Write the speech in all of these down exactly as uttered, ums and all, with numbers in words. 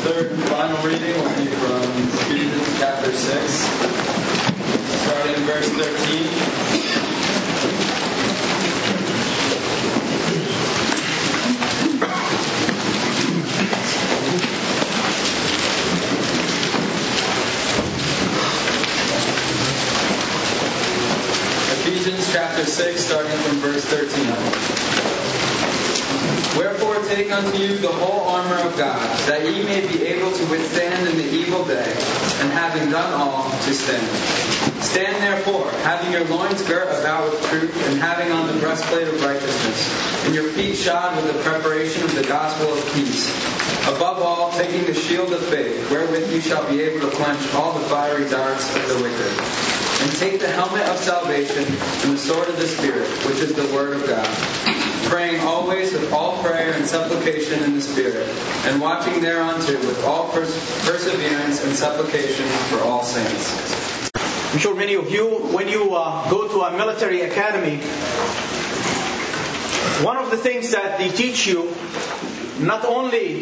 third and final reading will be from Ephesians chapter six, starting in verse thirteen. Ephesians chapter six, starting from verse thirteen. Wherefore take unto you the whole armor of God, that ye may be able to withstand in the evil day, and having done all, to stand. Stand therefore, having your loins girt about with truth, and having on the breastplate of righteousness, and your feet shod with the preparation of the gospel of peace. Above all, taking the shield of faith, wherewith you shall be able to quench all the fiery darts of the wicked. And take the helmet of salvation and the sword of the Spirit, which is the word of God. Praying always with all prayer and supplication in the Spirit, and watching thereunto with all pers- perseverance and supplication for all saints. I'm sure many of you, when you uh, go to a military academy, one of the things that they teach you, not only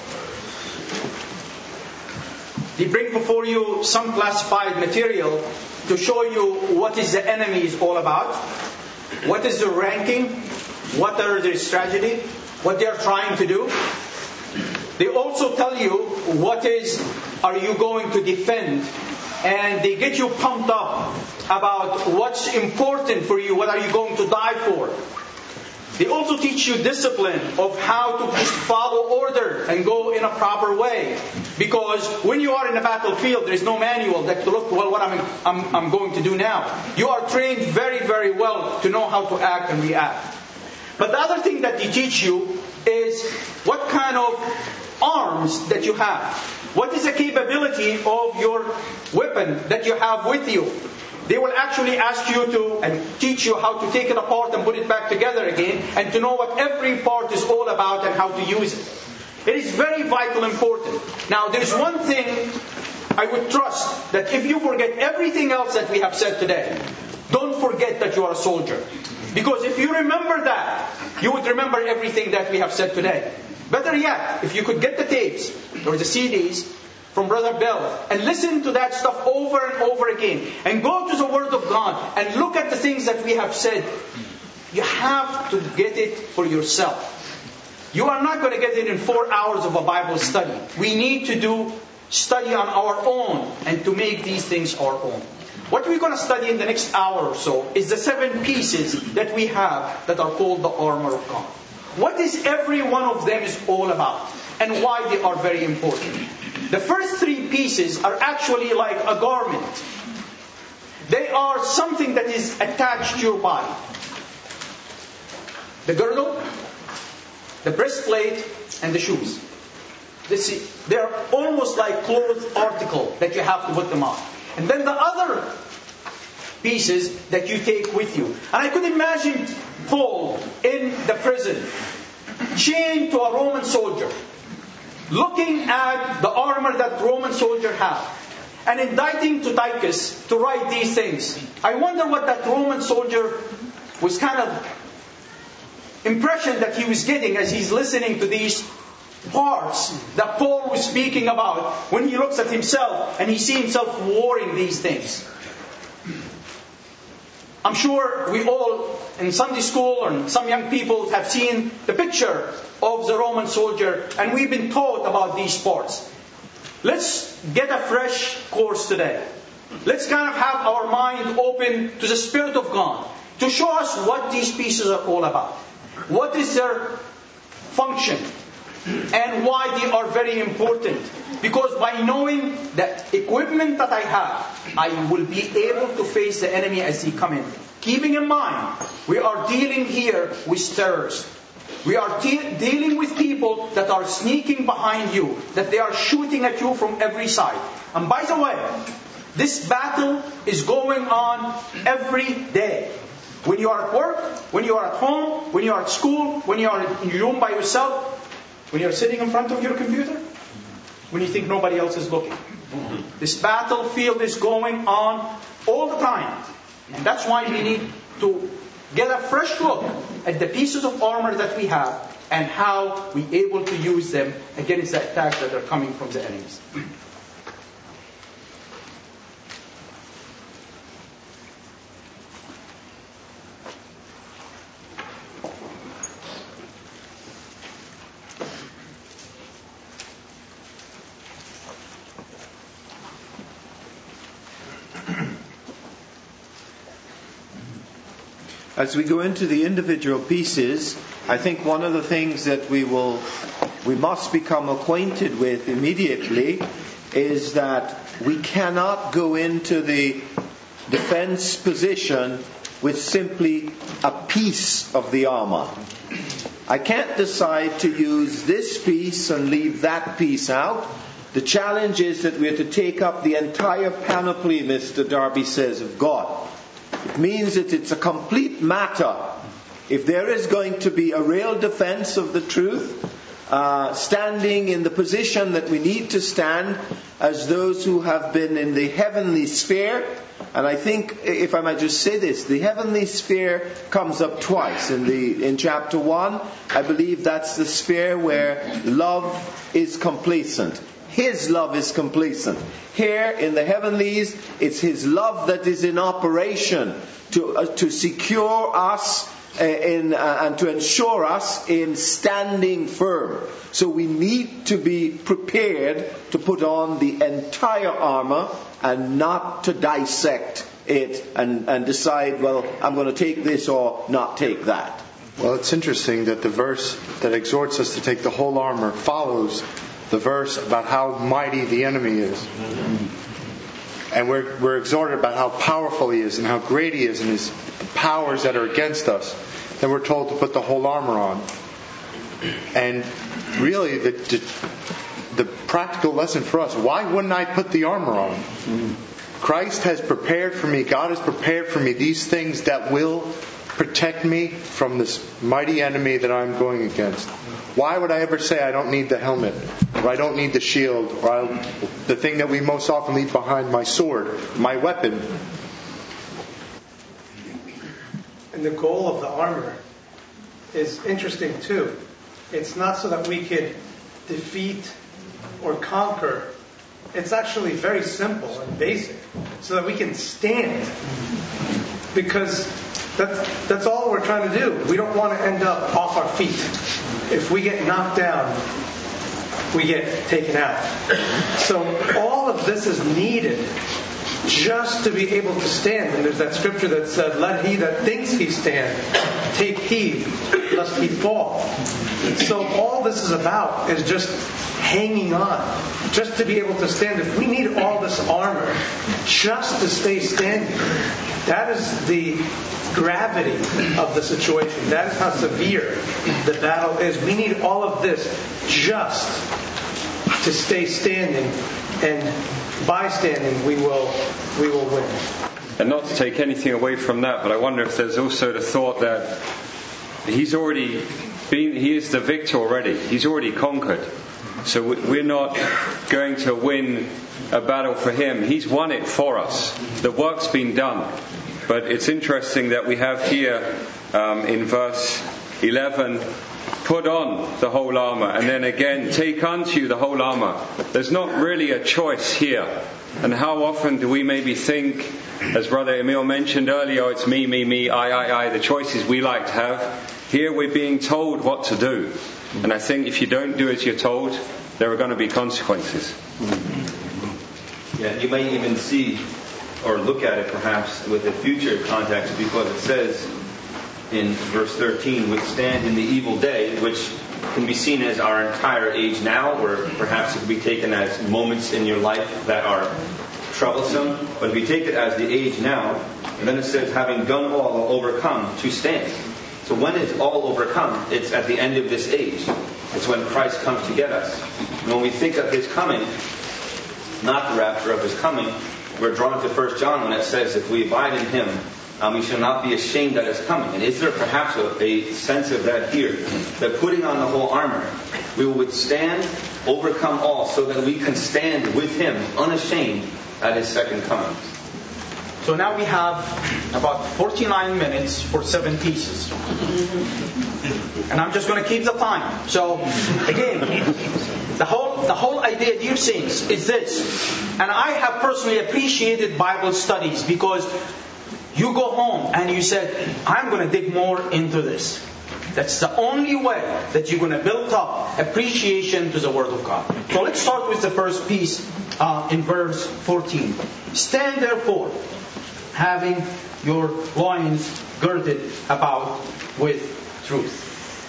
they bring before you some classified material to show you what is the enemy is all about, what is the ranking, what are their strategy, what they are trying to do. They also tell you what is are you going to defend, and they get you pumped up about what's important for you, what are you going to die for. They also teach you discipline of how to just follow order and go in a proper way. Because when you are in a battlefield, there is no manual that to look, well, what I'm, I'm, I'm going to do now. You are trained very, very well to know how to act and react. But the other thing that they teach you is what kind of arms that you have. What is the capability of your weapon that you have with you? They will actually ask you to and teach you how to take it apart and put it back together again, and to know what every part is all about and how to use it. It is very vital important. Now, there's one thing I would trust, that if you forget everything else that we have said today, don't forget that you are a soldier. Because if you remember that, you would remember everything that we have said today. Better yet, if you could get the tapes or the C Ds from Brother Bill and listen to that stuff over and over again, and go to the Word of God and look at the things that we have said, you have to get it for yourself. You are not going to get it in four hours of a Bible study. We need to do study on our own and to make these things our own. What we're going to study in the next hour or so is the seven pieces that we have that are called the armor of God. What is every one of them is all about, and why they are very important. The first three pieces are actually like a garment. They are something that is attached to your body. The girdle, the breastplate, and the shoes. They are almost like clothes article that you have to put them on. And then the other pieces that you take with you. And I could imagine Paul in the prison, chained to a Roman soldier, looking at the armor that Roman soldier had, and inditing to Tychus to write these things. I wonder what that Roman soldier was kind of impression that he was getting as he's listening to these parts that Paul was speaking about, when he looks at himself and he sees himself wearing these things. I'm sure we all in Sunday school, or some young people have seen the picture of the Roman soldier, and we've been taught about these parts. Let's get a fresh course today. Let's kind of have our mind open to the Spirit of God to show us what these pieces are all about. What is their function? And why they are very important. Because by knowing the equipment that I have, I will be able to face the enemy as he comes in. Keeping in mind, we are dealing here with terrorists. We are de- dealing with people that are sneaking behind you, that they are shooting at you from every side. And by the way, this battle is going on every day. When you are at work, when you are at home, when you are at school, when you are in your room by yourself, when you're sitting in front of your computer, when you think nobody else is looking. This battlefield is going on all the time. And that's why we need to get a fresh look at the pieces of armor that we have and how we're able to use them against the attacks that are coming from the enemies. As we go into the individual pieces, I think one of the things that we will, we must become acquainted with immediately is that we cannot go into the defense position with simply a piece of the armor. I can't decide to use this piece and leave that piece out. The challenge is that we are to take up the entire panoply, Mister Darby says, of God. It means that it's a complete matter. If there is going to be a real defense of the truth, uh, standing in the position that we need to stand as those who have been in the heavenly sphere, and I think, if I might just say this, the heavenly sphere comes up twice. In the in chapter one, I believe that's the sphere where love is complacent. His love is complacent. Here in the heavenlies, it's His love that is in operation to uh, to secure us uh, in uh, and to ensure us in standing firm. So we need to be prepared to put on the entire armor and not to dissect it and, and decide, well, I'm going to take this or not take that. Well, it's interesting that the verse that exhorts us to take the whole armor follows the verse about how mighty the enemy is. And we're, we're exhorted about how powerful he is and how great he is and his powers that are against us. Then we're told to put the whole armor on. And really, the, the, the practical lesson for us, why wouldn't I put the armor on? Christ has prepared for me, God has prepared for me these things that will protect me from this mighty enemy that I'm going against. Why would I ever say I don't need the helmet, or I don't need the shield, or I, the thing that we most often leave behind, my sword, my weapon? And the goal of the armor is interesting too. It's not so that we could defeat or conquer. It's actually very simple and basic, so that we can stand. Because that's, that's all we're trying to do. We don't want to end up off our feet. If we get knocked down, we get taken out. So all of this is needed just to be able to stand. And there's that scripture that said, let he that thinks he stand take heed lest he fall. So all this is about is just hanging on, just to be able to stand. If we need all this armor just to stay standing, that is the gravity of the situation. That is how severe the battle is. We need all of this just to stay standing, and by standing we will we will win. And not to take anything away from that, but I wonder if there's also the thought that he's already been, he is the victor already. He's already conquered. So we're not going to win a battle for him. He's won it for us. The work's been done. But it's interesting that we have here um, in verse eleven, put on the whole armour, and then again, take unto you the whole armour. There's not really a choice here. And how often do we maybe think, as Brother Emil mentioned earlier, oh, it's me, me, me, I, I, I, the choices we like to have. Here we're being told what to do. And I think if you don't do as you're told, there are going to be consequences. Yeah, you may even see or look at it perhaps with a future context, because it says in verse thirteen, withstand in the evil day, which can be seen as our entire age now, or perhaps it can be taken as moments in your life that are troublesome. But if you take it as the age now, and then it says, having done all, overcome, to stand. So when it's all overcome, it's at the end of this age. It's when Christ comes to get us. And when we think of His coming, not the rapture of His coming, we're drawn to First John when it says, if we abide in Him, um, we shall not be ashamed that is coming. And is there perhaps a, a sense of that here? That putting on the whole armor, we will withstand, overcome all, so that we can stand with Him unashamed at His second coming. So now we have about forty-nine minutes for seven pieces. And I'm just going to keep the time. So again, the whole the whole idea, dear saints, is this. And I have personally appreciated Bible studies because you go home and you said, I'm going to dig more into this. That's the only way that you're going to build up appreciation to the Word of God. So let's start with the first piece uh, in verse fourteen. Stand therefore, having your loins girded about with truth.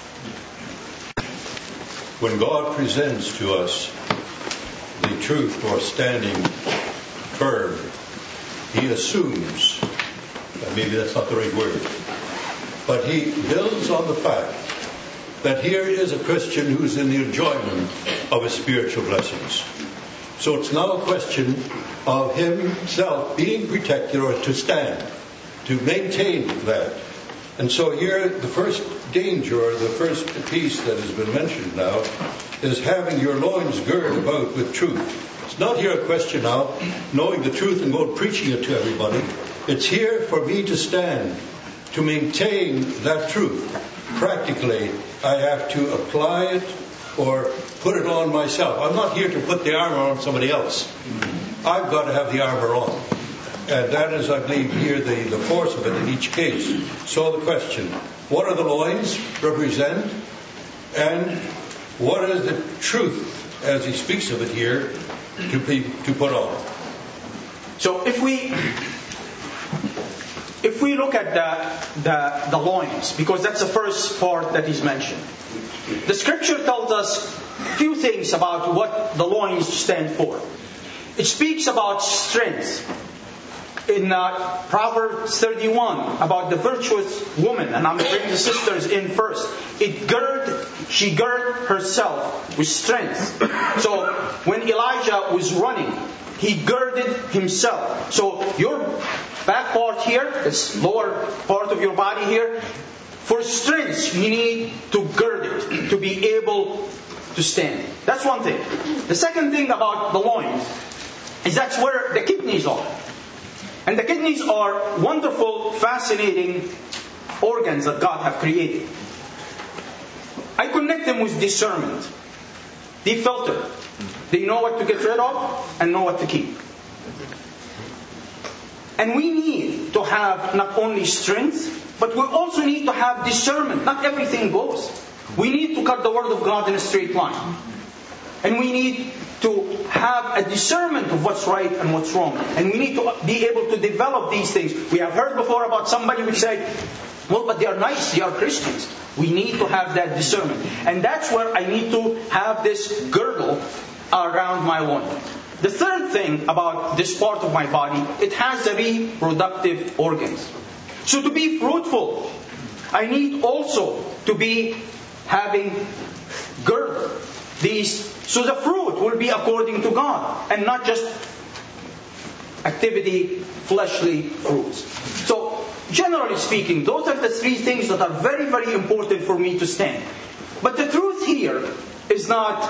When God presents to us the truth for standing firm, He assumes, and maybe that's not the right word, but He builds on the fact that here is a Christian who's in the enjoyment of His spiritual blessings. So it's now a question of himself being protected or to stand, to maintain that. And so here the first danger, or the first piece that has been mentioned now, is having your loins girded about with truth. It's not here a question now knowing the truth and going preaching it to everybody. It's here for me to stand, to maintain that truth. Practically, I have to apply it or put it on myself. I'm not here to put the armor on somebody else. I've got to have the armor on. And that is, I believe, here the, the force of it in each case. So the question, what are the loins represent? And what is the truth, as he speaks of it here, to be to put on? So if we if we look at the, the, the loins, because that's the first part that is mentioned. The scripture tells us a few things about what the loins stand for. It speaks about strength. In uh, Proverbs thirty-one, about the virtuous woman, and I'm going to bring the sisters in first. It gird, she girded herself with strength. So when Elijah was running, he girded himself. So your back part here, this lower part of your body here, for strength you need to gird it to be able to stand. That's one thing. The second thing about the loins is that's where the kidneys are. And the kidneys are wonderful, fascinating organs that God have created. I connect them with discernment. They filter. They know what to get rid of and know what to keep. And we need to have not only strength, but we also need to have discernment. Not everything goes. We need to cut the Word of God in a straight line. And we need to have a discernment of what's right and what's wrong. And we need to be able to develop these things. We have heard before about somebody who say, well, but they are nice, they are Christians. We need to have that discernment. And that's where I need to have this girdle around my loin. The third thing about this part of my body, it has the reproductive organs. So to be fruitful, I need also to be having girdle. These, so the fruit will be according to God and not just activity, fleshly fruits. So generally speaking, those are the three things that are very, very important for me to stand. But the truth here is not,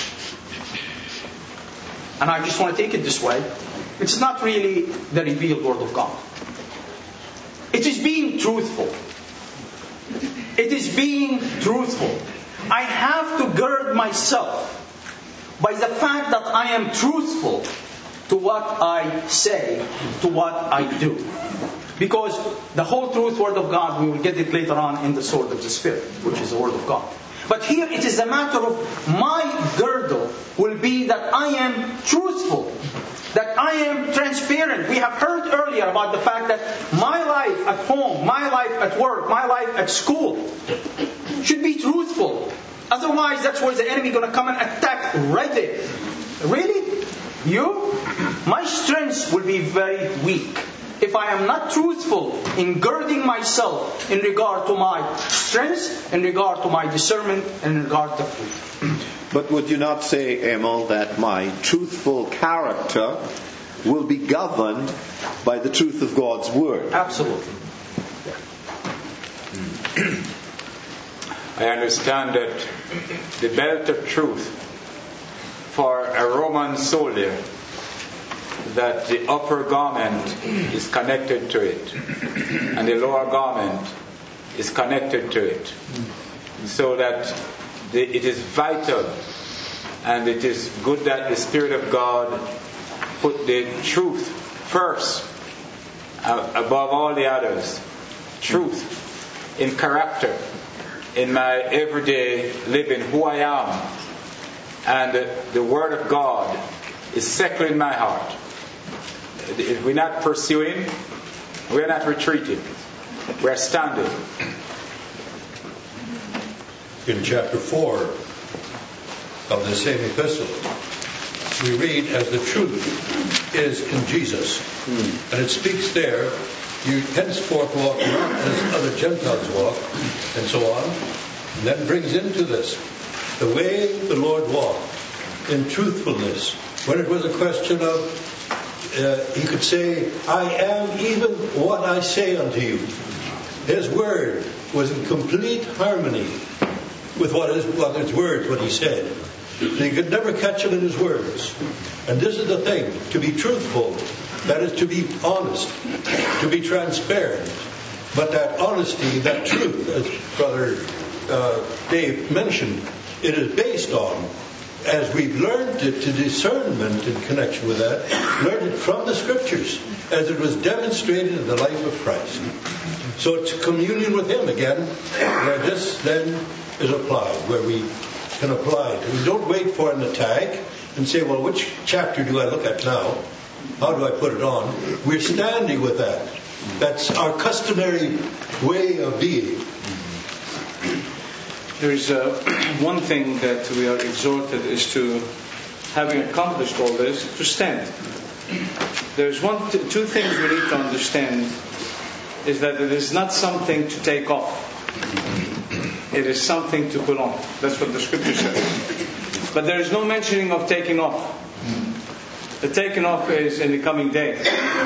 and I just want to take it this way, it's not really the revealed Word of God. It is being truthful. It is being truthful. I have to gird myself by the fact that I am truthful to what I say, to what I do. Because the whole truth Word of God, we will get it later on in the sword of the Spirit, which is the Word of God. But here it is a matter of my girdle will be that I am truthful, that I am transparent. We have heard earlier about the fact that my life at home, my life at work, my life at school should be truthful. Otherwise, that's where the enemy is going to come and attack right there. Really? You? My strength will be very weak if I am not truthful in girding myself in regard to my strength, in regard to my discernment, and in regard to truth. But would you not say, Emil, that my truthful character will be governed by the truth of God's Word? Absolutely. I understand that the belt of truth for a Roman soldier that the upper garment is connected to it, and the lower garment is connected to it, so that the, it is vital, and it is good that the Spirit of God put the truth first, uh, above all the others. Truth in character, in my everyday living, who I am, and the, the Word of God is settled in my heart. We're not pursuing, we're not retreating, we're standing. In chapter four of the same epistle, we read, as the truth is in Jesus. Mm. And it speaks there, you henceforth walk not as other Gentiles walk, and so on. And then brings into this, the way the Lord walked, in truthfulness. When it was a question of, uh, he could say, I am even what I say unto you. His word was in complete harmony with what his, what his words, what he said. So you could never catch him in his words. And this is the thing, to be truthful, that is to be honest, to be transparent. But that honesty, that truth, as Brother uh, Dave mentioned, it is based on, as we've learned it to discernment in connection with that, learned it from the Scriptures, as it was demonstrated in the life of Christ. So it's communion with Him again, where this then is applied, where we can apply it. We don't wait for an attack and say, well, which chapter do I look at now? How do I put it on? We're standing with that. That's our customary way of being. There's uh, one thing that we are exhorted is to, having accomplished all this, to stand. There's one, t- two things we need to understand, is that it is not something to take off. It is something to put on. That's what the Scripture says. But there is no mentioning of taking off. The taking off is in the coming day.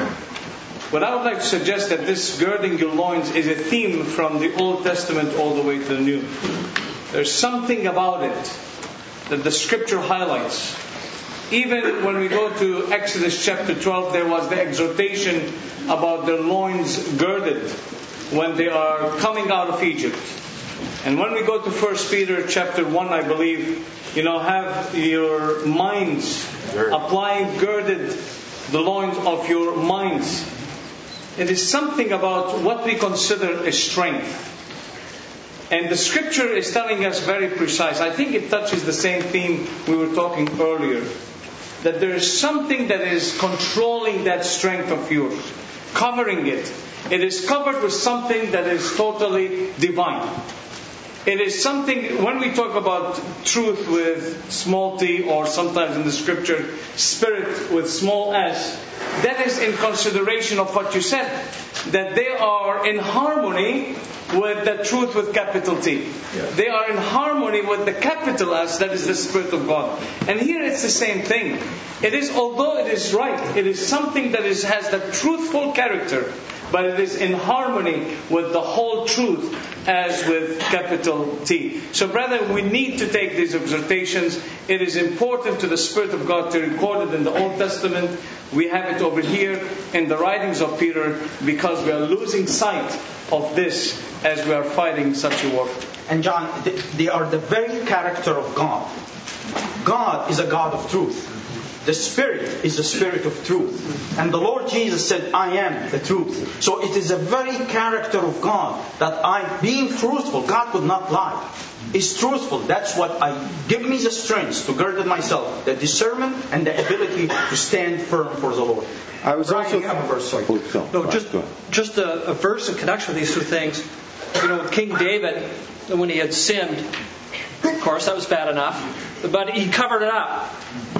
But I would like to suggest that this girding your loins is a theme from the Old Testament all the way to the New. There's something about it that the Scripture highlights. Even when we go to Exodus chapter twelve, there was the exhortation about their loins girded when they are coming out of Egypt. And when we go to First Peter chapter one, I believe, you know, have your minds applying girded the loins of your minds. It is something about what we consider a strength. And the Scripture is telling us very precise. I think it touches the same theme we were talking earlier. That there is something that is controlling that strength of yours. Covering it. It is covered with something that is totally divine. It is something, when we talk about truth with small t, or sometimes in the Scripture, spirit with small s, that is in consideration of what you said. That they are in harmony with the truth with capital T. Yeah. They are in harmony with the capital S, that is the Spirit of God. And here it's the same thing. It is, although it is right, it is something that is, has the truthful character, but it is in harmony with the whole truth as with capital T. So brethren, we need to take these exhortations. It is important to the Spirit of God to record it in the Old Testament. We have it over here in the writings of Peter, because we are losing sight of this as we are fighting such a war. And John, they are the very character of God. God is a God of truth. The Spirit is the Spirit of truth. And the Lord Jesus said, I am the truth. So it is a very character of God that I, being truthful, God could not lie. Is truthful. That's what I give me the strength to gird myself, the discernment and the ability to stand firm for the Lord. I was Brian, also you have a verse. Sorry. Oh, no, just just a, a verse in connection with these two things. You know, King David, when he had sinned, of course that was bad enough, but he covered it up.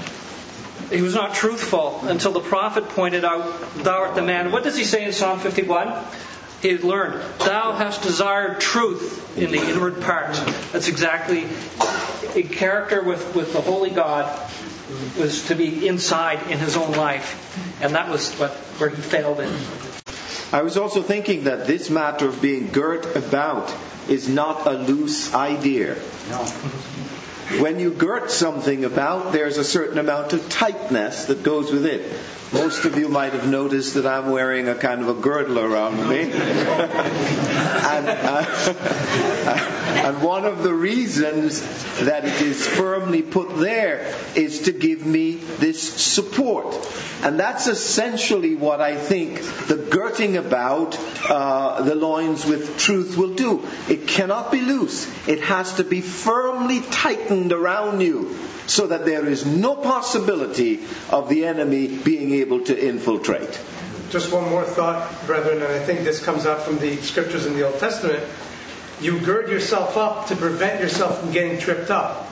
He was not truthful until the prophet pointed out, "Thou art the man." What does he say in Psalm fifty-one? He had learned, "Thou hast desired truth in the inward part." That's exactly a character with, with the Holy God, was to be inside in his own life. And that was what where he failed in. I was also thinking that this matter of being girt about is not a loose idea. No. when you girt something about, there's a certain amount of tightness that goes with it. Most of you might have noticed that I'm wearing a kind of a girdle around me. and, uh, and one of the reasons that it is firmly put there is to give me this support. And that's essentially what I think the girding about uh, the loins with truth will do. It cannot be loose. It has to be firmly tightened around you, so that there is no possibility of the enemy being able to infiltrate. Just one more thought, brethren, and I think this comes out from the scriptures in the Old Testament. You gird yourself up to prevent yourself from getting tripped up.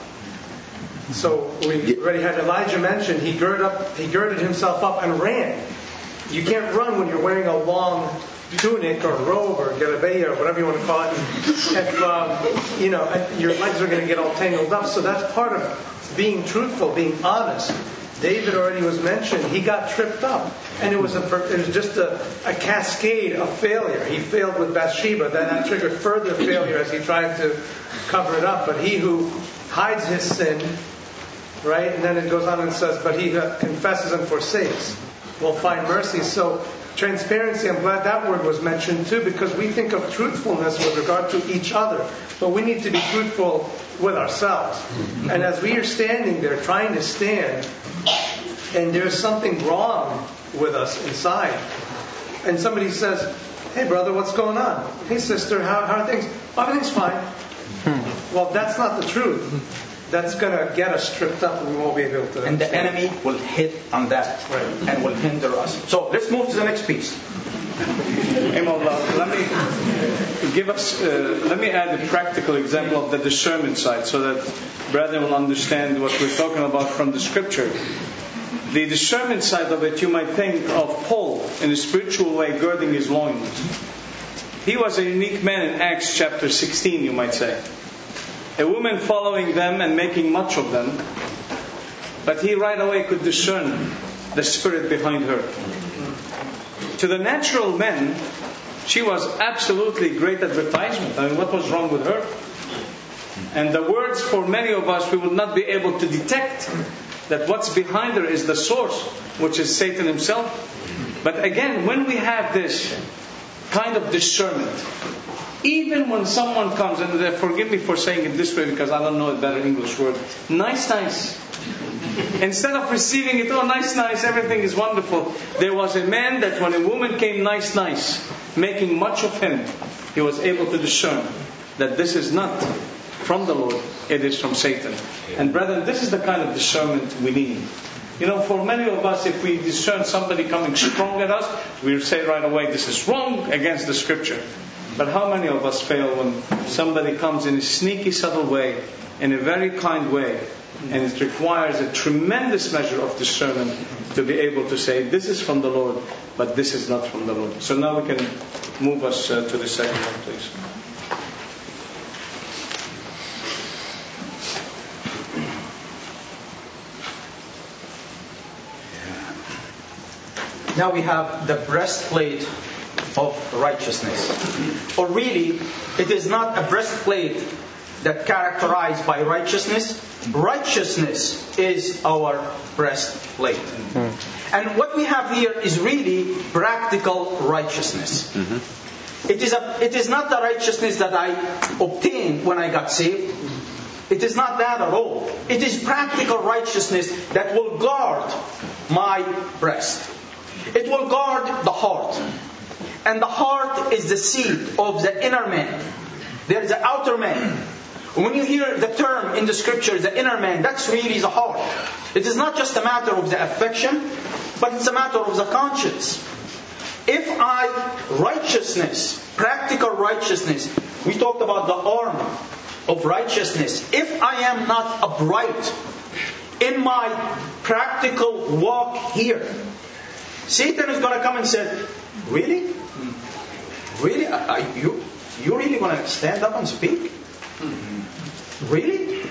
So we already had Elijah mentioned, he girded up, he girded himself up and ran. You can't run when you're wearing a long tunic or robe or galabeya or whatever you want to call it. If um, you know, your legs are going to get all tangled up. So that's part of being truthful, being honest. David already was mentioned. He got tripped up, and it was a it was just a, a cascade of failure. He failed with Bathsheba. Then that triggered further failure as he tried to cover it up. But he who hides his sin, right? And then it goes on and says, "But he who confesses and forsakes will find mercy." So transparency, I'm glad that word was mentioned too, because we think of truthfulness with regard to each other, but we need to be truthful with ourselves. And as we are standing there trying to stand, and there's something wrong with us inside, and somebody says, "Hey brother, what's going on? Hey sister, how, how are things?" "Oh, everything's fine." Well, that's not the truth. That's going to get us tripped up, and we won't be able to. And the enemy will hit on that, right, and will hinder us. So let's move to the next piece. Emil, let me give us. Uh, let me add a practical example of the discernment side, so that brethren will understand what we're talking about from the scripture. The discernment side of it, you might think of Paul in a spiritual way, girding his loins. He was a unique man in Acts chapter sixteen, you might say. A woman following them and making much of them, but he right away could discern the spirit behind her. To the natural man, she was absolutely great advertisement. I mean, what was wrong with her? And the words for many of us, we would not be able to detect that what's behind her is the source, which is Satan himself. But again, when we have this kind of discernment, even when someone comes, and forgive me for saying it this way because I don't know a better English word, nice, nice. Instead of receiving it, oh, nice, nice, everything is wonderful. There was a man that when a woman came nice, nice, making much of him, he was able to discern that this is not from the Lord, it is from Satan. And brethren, this is the kind of discernment we need. You know, for many of us, if we discern somebody coming strong at us, we say right away, this is wrong against the scripture. But how many of us fail when somebody comes in a sneaky, subtle way, in a very kind way, and it requires a tremendous measure of discernment to be able to say, this is from the Lord, but this is not from the Lord. So now we can move us uh, to the second one, please. Now we have the breastplate of righteousness. Or really, it is not a breastplate that characterized by righteousness. Righteousness is our breastplate. Mm-hmm. And what we have here is really practical righteousness. Mm-hmm. It is a, it is not the righteousness that I obtained when I got saved. It is not that at all. It is practical righteousness that will guard my breast. It will guard the heart. And the heart is the seat of the inner man. There is the outer man. When you hear the term in the scripture, the inner man, that's really the heart. It is not just a matter of the affection, but it's a matter of the conscience. If I, righteousness, practical righteousness, we talked about the armor of righteousness. If I am not upright in my practical walk here, Satan is going to come and say, really? Really? Are you, you really going to stand up and speak? Really?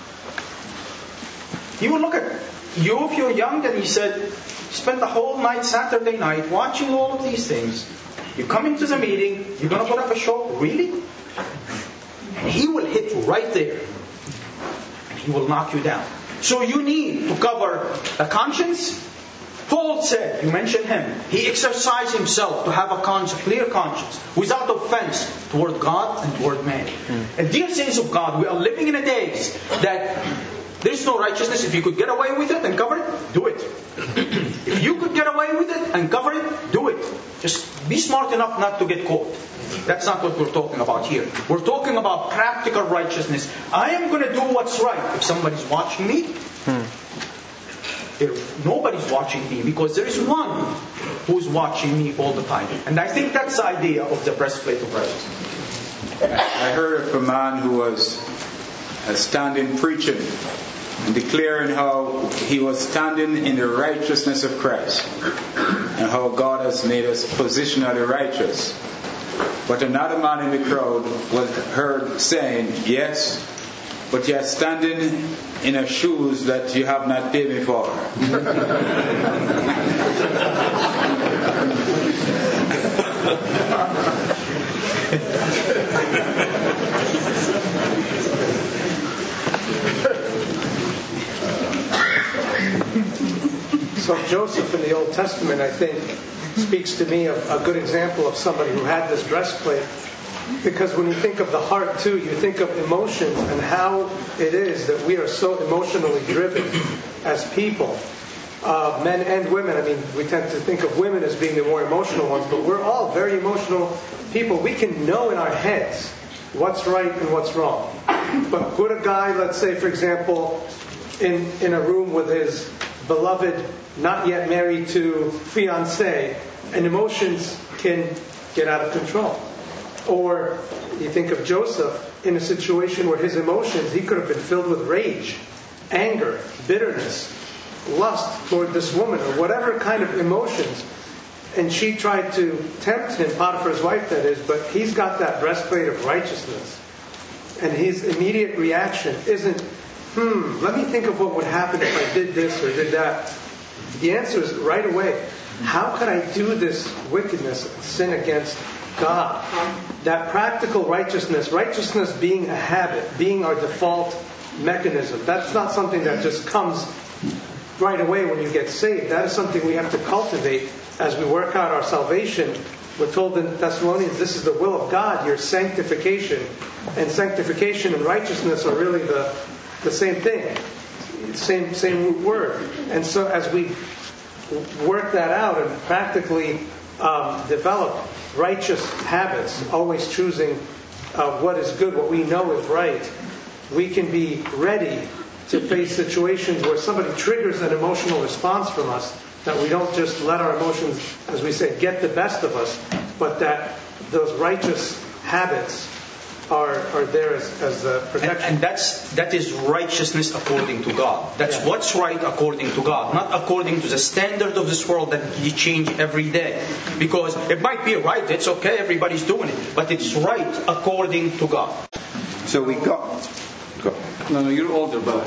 He will look at you if you're young and he said, spend the whole night, Saturday night, watching all of these things. You come into the meeting, you're going to put up a show? Really? And he will hit right there. he will knock you down. So you need to cover the conscience. Paul said, you mentioned him, he exercised himself to have a conscience, clear conscience, without offense toward God and toward man. Mm. And dear saints of God, we are living in a days that there is no righteousness. If you could get away with it and cover it, do it. If you could get away with it and cover it, do it. Just be smart enough not to get caught. That's not what we're talking about here. We're talking about practical righteousness. I am going to do what's right. If somebody's watching me, hmm. If nobody's watching me, because there is one who's watching me all the time. And I think that's the idea of the breastplate of righteousness. I heard of a man who was standing preaching and declaring how he was standing in the righteousness of Christ and how God has made us positionally righteous. But another man in the crowd was heard saying, yes, but you are standing in a shoes that you have not paid me for. So Joseph in the Old Testament, I think, speaks to me of a good example of somebody who had this breastplate. Because when you think of the heart too, you think of emotions and how it is that we are so emotionally driven as people, uh, men and women. I mean, we tend to think of women as being the more emotional ones, but we're all very emotional people. We can know in our heads what's right and what's wrong. But put a guy, let's say, for example, in, in a room with his beloved, not yet married to fiancé, and emotions can get out of control. Or you think of Joseph in a situation where his emotions, he could have been filled with rage, anger, bitterness, lust toward this woman, or whatever kind of emotions. And she tried to tempt him, Potiphar's wife that is, but he's got that breastplate of righteousness. And his immediate reaction isn't, hmm, let me think of what would happen if I did this or did that. The answer is right away, how could I do this wickedness, sin against God? That practical righteousness, righteousness being a habit, being our default mechanism. That's not something that just comes right away when you get saved. That is something we have to cultivate as we work out our salvation. We're told in Thessalonians, this is the will of God, your sanctification. And sanctification and righteousness are really the, the same thing. Same, same word. And so as we work that out and practically um, develop righteous habits, always choosing uh, what is good, what we know is right, we can be ready to face situations where somebody triggers an emotional response from us, that we don't just let our emotions, as we say, get the best of us, but that those righteous habits are, are there as, as the protection. And, and that's, that is righteousness according to God. That's yeah. what's right according to God, not according to the standard of this world that you change every day. Because it might be right, it's okay, everybody's doing it, but it's right according to God. So we got... Go. No, no, you're older, brother.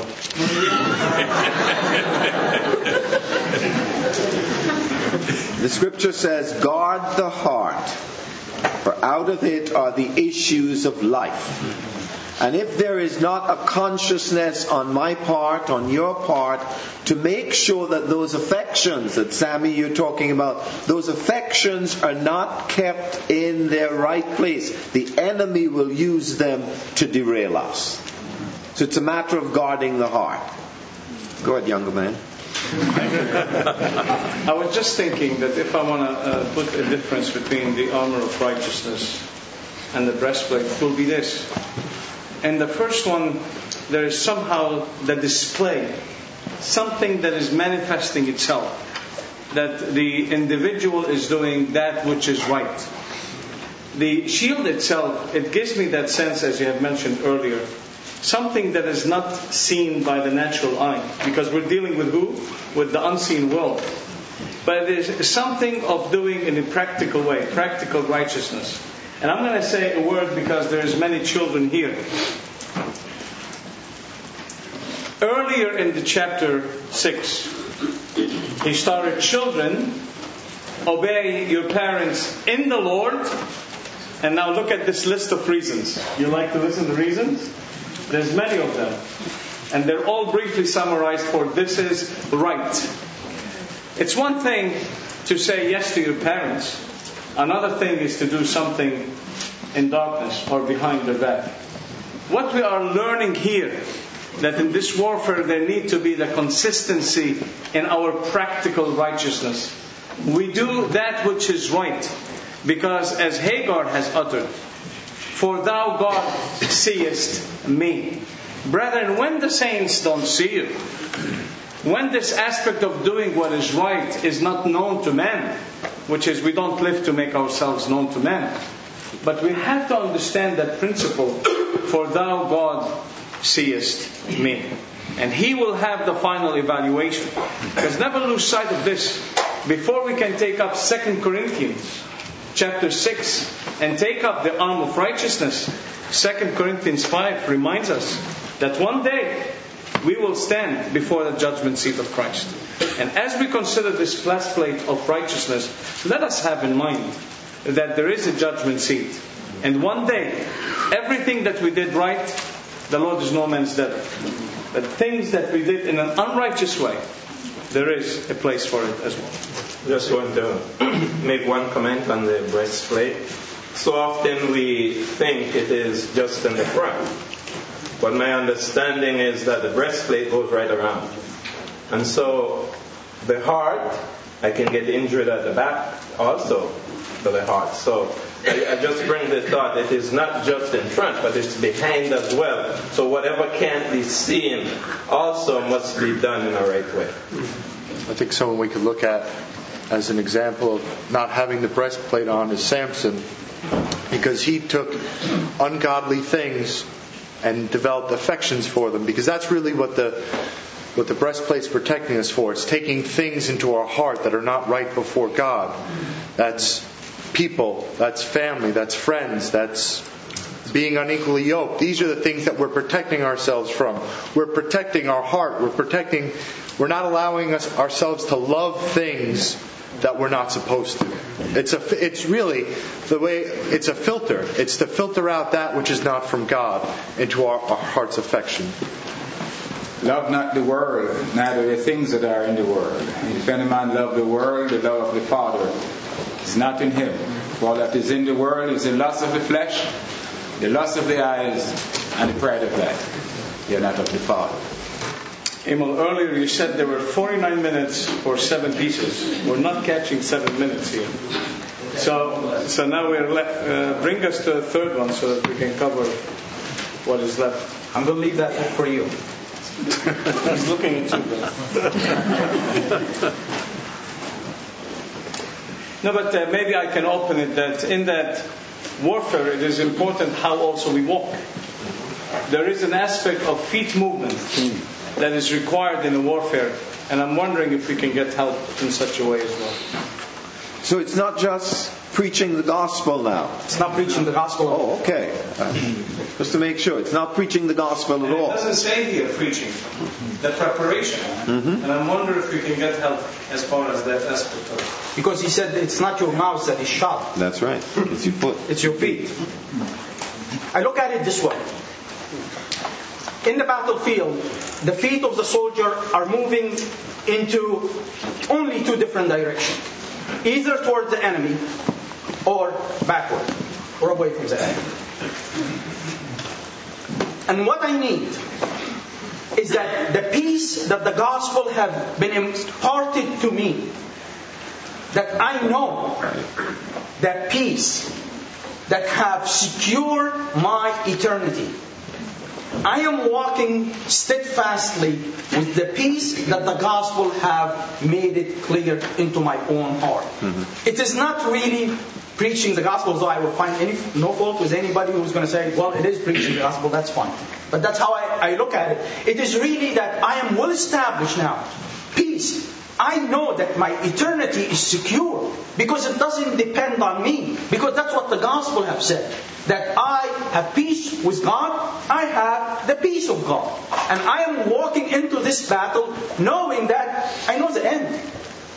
The scripture says, guard the heart, for out of it are the issues of life. And if there is not a consciousness on my part, on your part, to make sure that those affections that Sammy you're talking about, those affections are not kept in their right place, the enemy will use them to derail us. So it's a matter of guarding the heart. Go ahead, younger man. I was just thinking that if I want to uh, put a difference between the armor of righteousness and the breastplate, it will be this. And the first one, there is somehow the display, something that is manifesting itself, that the individual is doing that which is right. The shield itself, it gives me that sense, as you have mentioned earlier, something that is not seen by the natural eye, because we're dealing with who? With the unseen world. But there's something of doing in a practical way, practical righteousness. And I'm going to say a word because there's many children here. Earlier in the chapter six, he started, children, obey your parents in the Lord. And now look at this list of reasons. You like to listen to reasons? There's many of them. And they're all briefly summarized for this is right. It's one thing to say yes to your parents. Another thing is to do something in darkness or behind their back. What we are learning here, that in this warfare there need to be the consistency in our practical righteousness. We do that which is right. Because as Hagar has uttered, for thou God seest me. Brethren, when the saints don't see you, when this aspect of doing what is right is not known to men, which is we don't live to make ourselves known to men, but we have to understand that principle, for thou God seest me. And He will have the final evaluation. Because never lose sight of this. Before we can take up Second Corinthians chapter six and take up the arm of righteousness, Second Corinthians five reminds us that one day we will stand before the judgment seat of Christ. And as we consider this breastplate of righteousness, let us have in mind that there is a judgment seat. And one day, everything that we did right, the Lord is no man's debtor. But things that we did in an unrighteous way, there is a place for it as well. Just want to make one comment on the breastplate. So often we think it is just in the front. But my understanding is that the breastplate goes right around. And so the heart, I can get injured at the back also for the heart. So I, I just bring the thought, it is not just in front, but it's behind as well. So whatever can't be seen also must be done in a right way. I think someone we could look at as an example of not having the breastplate on is Samson, because he took ungodly things and developed affections for them, because that's really what the what the breastplate's protecting us for. It's taking things into our heart that are not right before God. That's people, that's family, that's friends, that's being unequally yoked. These are the things that we're protecting ourselves from. We're protecting our heart. We're protecting, we're not allowing us ourselves to love things that we're not supposed to. It's a, it's really the way, it's a filter. It's to filter out that which is not from God into our, our heart's affection. Love not the world, neither the things that are in the world. If any man love the world, the love of the Father is not in him. For all that is in the world is the lust of the flesh, the lust of the eyes, and the pride of life. They are not of the Father. Emil, earlier you said there were forty-nine minutes for seven pieces. We're not catching seven minutes here. So, so now we're left, uh, bring us to the third one so that we can cover what is left. I'm going to leave that for you. He's looking at you. No, but uh, maybe I can open it that in that warfare it is important how also we walk. There is an aspect of feet movement that is required in a warfare, and I'm wondering if we can get help in such a way as well. So it's not just preaching the gospel now. It's not preaching the gospel at all. Oh, okay. Uh, just to make sure, it's not preaching the gospel at And all. it doesn't say here preaching, the preparation. Mm-hmm. And I wonder if we can get help as far as that aspect of it. Because he said it's not your mouth that is sharp. That's right. It's your foot. It's your feet. I look at it this way. In the battlefield, the feet of the soldier are moving into only two different directions. Either towards the enemy or backward or away from the enemy. And what I need is that the peace that the gospel have been imparted to me, that I know that peace that have secured my eternity. I am walking steadfastly with the peace that the gospel have made it clear into my own heart. Mm-hmm. It is not really preaching the gospel, though I will find any, no fault with anybody who's going to say, well, it is preaching the gospel, that's fine. But that's how I, I look at it. It is really that I am well established now. Peace. I know that my eternity is secure because it doesn't depend on me. Because that's what the gospel have said. That I have peace with God, I have the peace of God. And I am walking into this battle knowing that I know the end.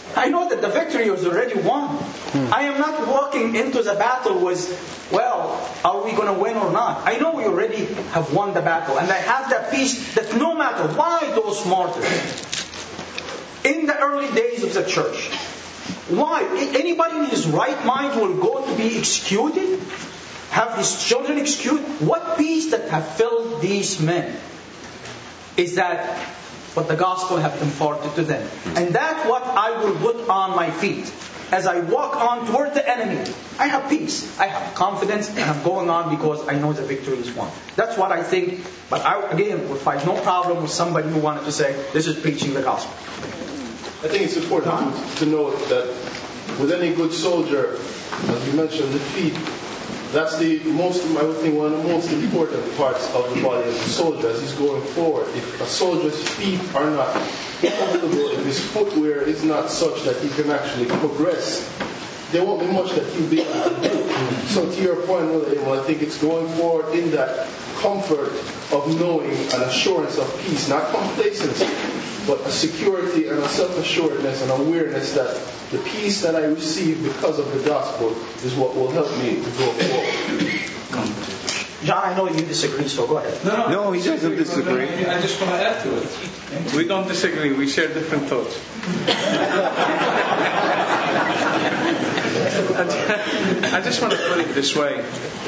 I know that the victory was already won. Hmm. I am not walking into the battle with, well, are we going to win or not? I know we already have won the battle. And I have that peace that no matter why those martyrs, in the early days of the church, why? Anybody in his right mind will go to be executed? Have his children executed? What peace that have filled these men is that what the gospel have imparted to them. And that's what I will put on my feet. As I walk on toward the enemy, I have peace. I have confidence, and I'm going on because I know the victory is won. That's what I think. But I, again, would find no problem with somebody who wanted to say, this is preaching the gospel. I think it's important to, to note that with any good soldier, as you mentioned, the feet, that's the most, I would think, one of the most important parts of the body of the soldier as he's going forward. If a soldier's feet are not comfortable, if his footwear is not such that he can actually progress, there won't be much that he'll be able to do. So to your point, well, I think it's going forward in that comfort of knowing an assurance of peace, not complacency, but a security and a self-assuredness and awareness that the peace that I receive because of the gospel is what will help me to go forward. John, I know you disagree, so go ahead. No, no, no he doesn't disagree. I just want to add to it. We don't disagree. We share different thoughts. I just want to put it this way.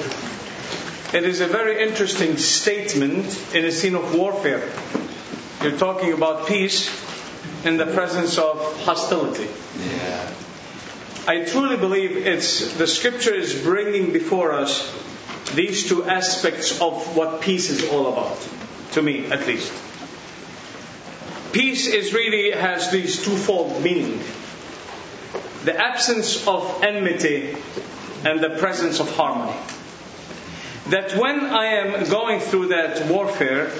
It is a very interesting statement in a scene of warfare. You're talking about peace in the presence of hostility. Yeah. I truly believe it's the scripture is bringing before us these two aspects of what peace is all about. To me, at least. Peace is really has these twofold meaning. The absence of enmity and the presence of harmony. That when I am going through that warfare,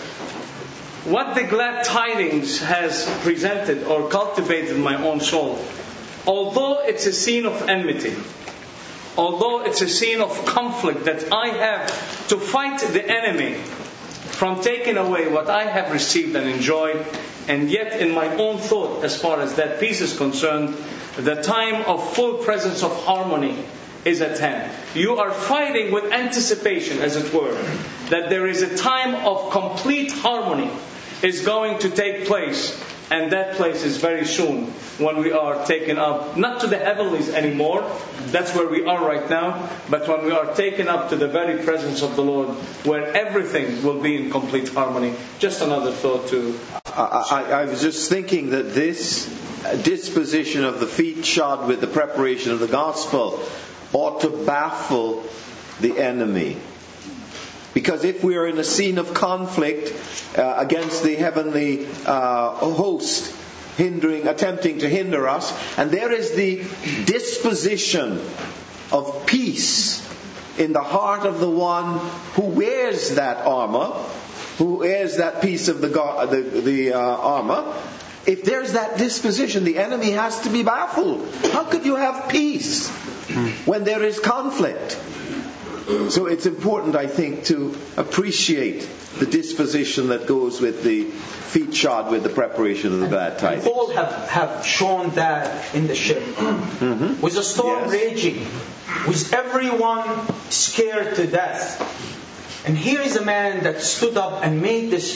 what the glad tidings has presented or cultivated in my own soul, although it's a scene of enmity, although it's a scene of conflict that I have to fight the enemy from taking away what I have received and enjoyed, and yet in my own thought, as far as that peace is concerned, the time of full presence of harmony is at hand. You are fighting with anticipation, as it were, that there is a time of complete harmony is going to take place, and that place is very soon when we are taken up, not to the heavenlies anymore, that's where we are right now, but when we are taken up to the very presence of the Lord, where everything will be in complete harmony. Just another thought to... I, I, I was just thinking that this disposition of the feet shod with the preparation of the gospel ought to baffle the enemy. Because if we are in a scene of conflict uh, against the heavenly uh, host, hindering, attempting to hinder us, and there is the disposition of peace in the heart of the one who wears that armor, who wears that piece of the the, the uh, armor. If there's that disposition, the enemy has to be baffled. How could you have peace when there is conflict? So it's important, I think, to appreciate the disposition that goes with the feet shod with the preparation of the glad tidings. Paul have, have shown that in the ship. Mm-hmm. With a storm yes. raging, with everyone scared to death. And here is a man that stood up and made this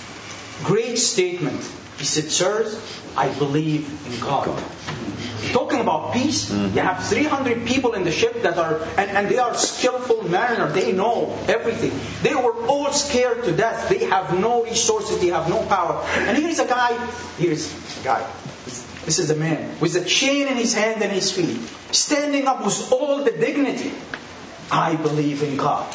great statement. He said, sirs, I believe in God. God. Talking about peace, mm-hmm. you have three hundred people in the ship that are, and, and they are skillful mariners. They know everything. They were all scared to death. They have no resources. They have no power. And here's a guy, here's a guy. This is a man with a chain in his hand and his feet, standing up with all the dignity. I believe in God.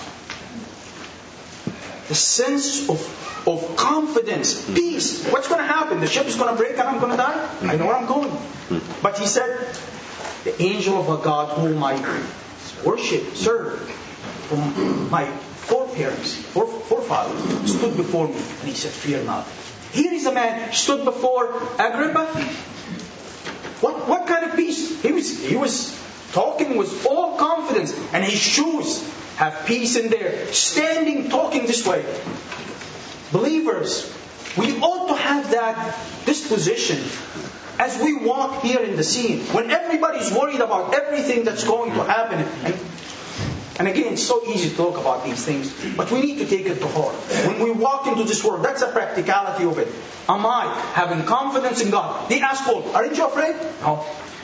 The sense of of confidence, peace. What's going to happen? The ship is going to break and I'm going to die? I know where I'm going. But he said, the angel of a God whom I worship, serve, whom my foreparents, forefathers stood before me. And he said, fear not. Here is a man stood before Agrippa. What what kind of peace? He was he was talking with all confidence, and his shoes have peace in there. Standing, talking this way. Believers, we ought to have that disposition as we walk here in the scene, when everybody's worried about everything that's going to happen, and, and again, it's so easy to talk about these things, but we need to take it to heart. When we walk into this world, that's the practicality of it. Am I having confidence in God? They ask Paul, aren't you afraid? No.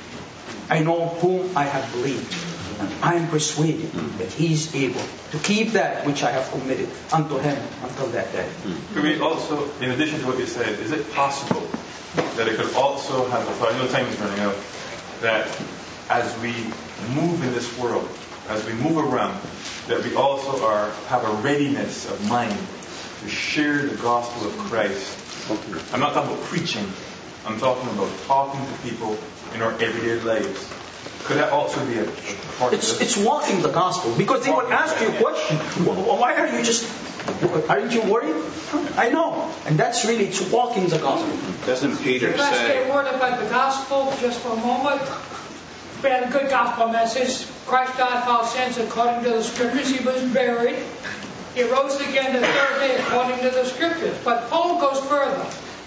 I know whom I have believed. And I am persuaded that He is able to keep that which I have committed unto Him until that day. Could we also, in addition to what you said, is it possible that it could also have a thought, I know time is running out, that as we move in this world, as we move around, that we also are have a readiness of mind to share the gospel of Christ. I'm not talking about preaching. I'm talking about talking to people in our everyday lives. Could that also be a, a part it's, of this? It's walking the gospel. Because they would ask you a question. Why are you just... Aren't you worried? I know. And that's really, it's walking the gospel. Doesn't Peter Can I say say... a word about the gospel just for a moment? We had a good gospel message. Christ died for our sins according to the Scriptures. He was buried. He rose again the third day according to the Scriptures. But Paul goes further.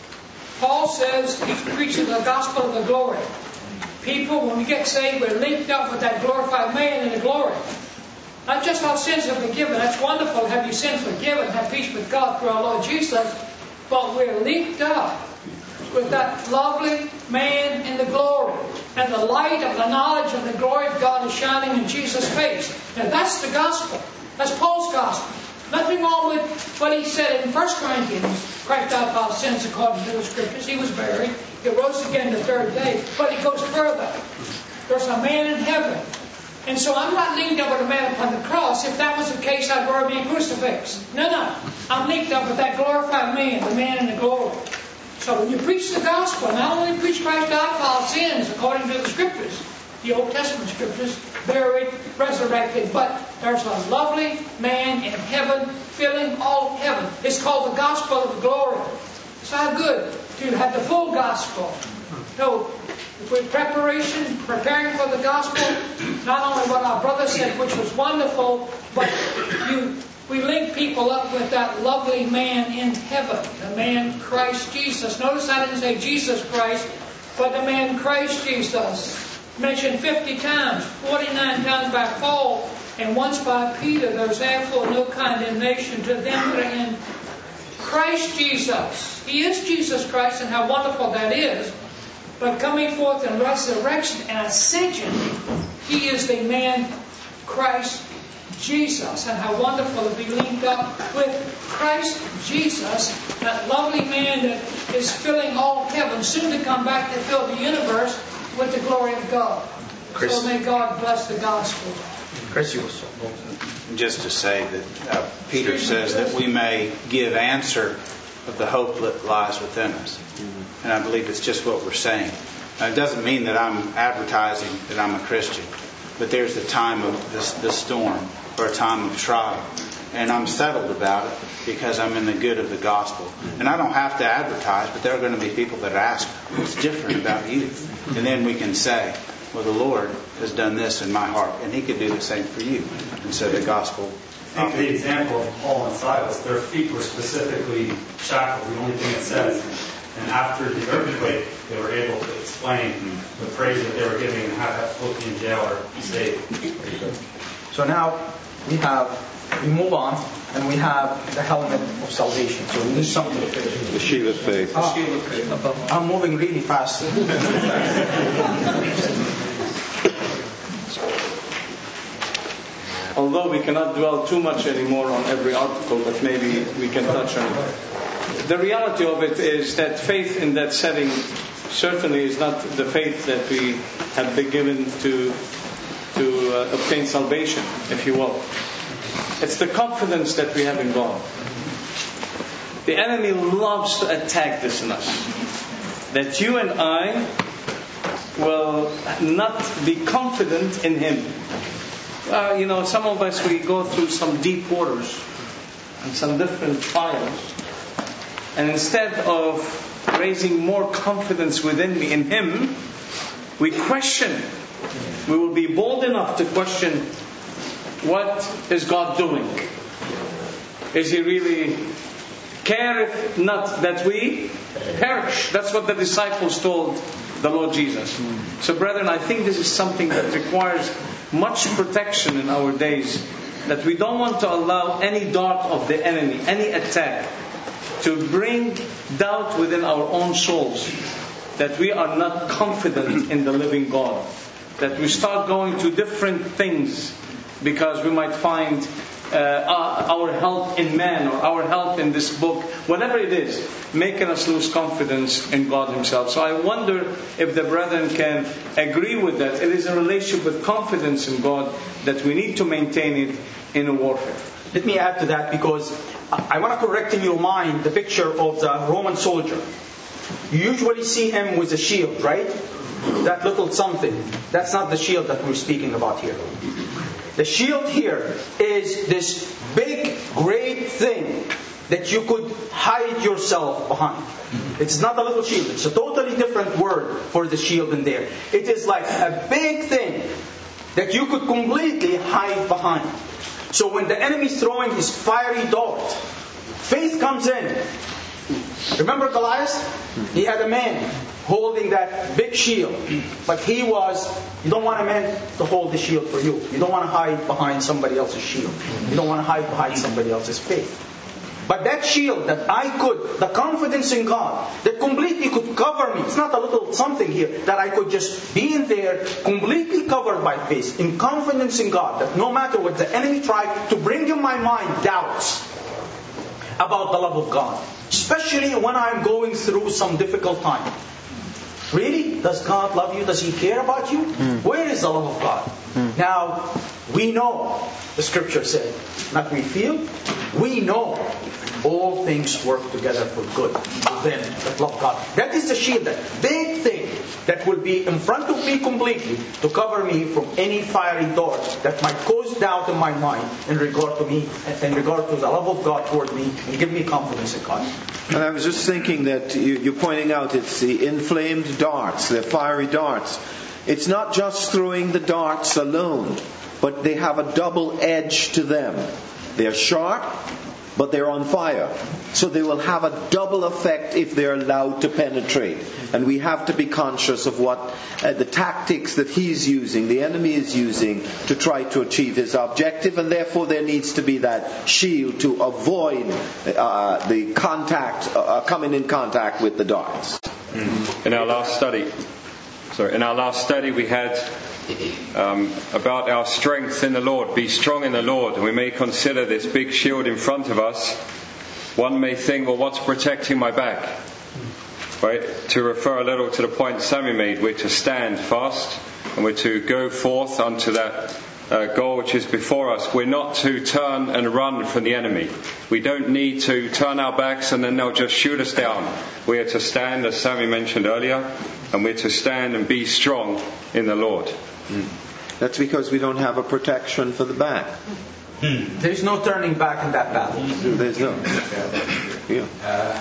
Paul says he's preaching the gospel of the glory. People, when we get saved, we're linked up with that glorified man in the glory. Not just our sins are forgiven. That's wonderful to have your sins forgiven, have peace with God through our Lord Jesus. But we're linked up with that lovely man in the glory. And the light of the knowledge of the glory of God is shining in Jesus' face. Now that's the gospel. That's Paul's gospel. Nothing wrong with what he said in First Corinthians. Christ died for our sins according to the Scriptures. He was buried. He rose again the third day. But he goes further. There's a man in heaven. And so I'm not linked up with a man upon the cross. If that was the case, I'd wear me a crucifix. No, no. I'm linked up with that glorified man, the man in the glory. So when you preach the gospel, not only preach Christ died for our sins according to the Scriptures, the Old Testament Scriptures, buried, resurrected, but there's a lovely man in heaven filling all of heaven. It's called the gospel of glory. It's not good to have the full gospel. No, with preparation, preparing for the gospel, not only what our brother said, which was wonderful, but you, we link people up with that lovely man in heaven, the man Christ Jesus. Notice I didn't say Jesus Christ, but the man Christ Jesus. Mentioned fifty times, forty-nine times by Paul, and once by Peter. There's therefore no condemnation to them that are in Christ Jesus. He is Jesus Christ, and how wonderful that is. But coming forth in resurrection and ascension, He is the man Christ Jesus. And how wonderful to be linked up with Christ Jesus, that lovely man that is filling all heaven, soon to come back to fill the universe with the glory of God. Chris, so may God bless the gospel. Chris, you was just to say that uh, Peter says that we may give answer of the hope that lies within us. Mm-hmm. And I believe it's just what we're saying. Now, it doesn't mean that I'm advertising that I'm a Christian, but there's a time of this, the storm or a time of trial. And I'm settled about it because I'm in the good of the gospel. And I don't have to advertise, but there are going to be people that ask, what's different about you? And then we can say, well, the Lord has done this in my heart, and He could do the same for you. And so the gospel... Take the example of Paul and Silas. Their feet were specifically shackled, the only thing it says. And after the earthquake, they were able to explain the praise that they were giving and have that Philippian jailer saved. So now we have... We move on, and we have the helmet of salvation. So we need something to finish. The shield of faith. Ah, I'm moving really fast. Although we cannot dwell too much anymore on every article, but maybe we can touch on it. The reality of it is that faith in that setting certainly is not the faith that we have been given to, to uh, obtain salvation, if you will. It's the confidence that we have in God. The enemy loves to attack this in us. That you and I will not be confident in Him. Uh, you know, some of us, we go through some deep waters and some different trials. And instead of raising more confidence within me in Him, we question. We will be bold enough to question, what is God doing? Is He really careth not that we perish? That's what the disciples told the Lord Jesus. So brethren, I think this is something that requires much protection in our days, that we don't want to allow any dart of the enemy, any attack, to bring doubt within our own souls, that we are not confident in the living God, that we start going to different things because we might find uh, our help in man or our help in this book, whatever it is, making us lose confidence in God Himself. So I wonder if the brethren can agree with that. It is a relationship with confidence in God that we need to maintain it in a warfare. Let me add to that, because I want to correct in your mind the picture of the Roman soldier. You usually see him with a shield, right? That little something. That's not the shield that we're speaking about here. The shield here is this big, great thing that you could hide yourself behind. It's not a little shield. It's a totally different word for the shield in there. It is like a big thing that you could completely hide behind. So when the enemy is throwing his fiery dart, faith comes in. Remember Goliath? He had a man holding that big shield. But he was, you don't want a man to hold the shield for you. You don't want to hide behind somebody else's shield. You don't want to hide behind somebody else's faith. But that shield that I could, the confidence in God, that completely could cover me. It's not a little something here, that I could just be in there, completely covered by faith, in confidence in God, that no matter what the enemy tried to bring in my mind doubts about the love of God. Especially when I'm going through some difficult time. Really? Does God love you? Does He care about you? Mm. Where is the love of God? Mm. Now, we know, the Scripture said, not we feel, we know all things work together for good to them that love God. That is the shield, that big thing that will be in front of me completely to cover me from any fiery dart that might cause doubt in my mind in regard to me, in regard to the love of God toward me, and give me confidence in God. And I was just thinking that you, you're pointing out it's the inflamed darts, the fiery darts. It's not just throwing the darts alone, but they have a double edge to them. They're sharp, but they're on fire. So they will have a double effect if they're allowed to penetrate. And we have to be conscious of what uh, the tactics that he's using, the enemy is using, to try to achieve his objective. And therefore there needs to be that shield to avoid uh, the contact, uh, coming in contact with the darts. In our last study, sorry, in our last study we had Um, about our strength in the Lord. Be strong in the Lord. And we may consider this big shield in front of us. One may think, well, what's protecting my back? Right? To refer a little to the point Sammy made, we're to stand fast and we're to go forth unto that uh, goal which is before us. We're not to turn and run from the enemy. We don't need to turn our backs and then they'll just shoot us down. We are to stand, as Sammy mentioned earlier, and we're to stand and be strong in the Lord. Mm. That's because we don't have a protection for the back. Mm. There's no turning back in that battle. There's no. Yeah. Uh,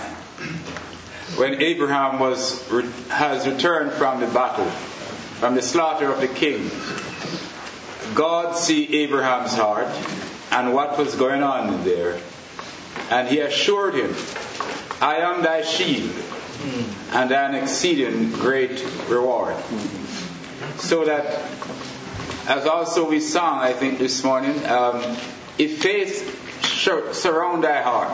when Abraham was has returned from the battle, from the slaughter of the king, God see Abraham's heart and what was going on there, and He assured him, "I am thy shield, and an exceeding great reward." So that, as also we sang, I think this morning, um, if faith sur- surround thy heart,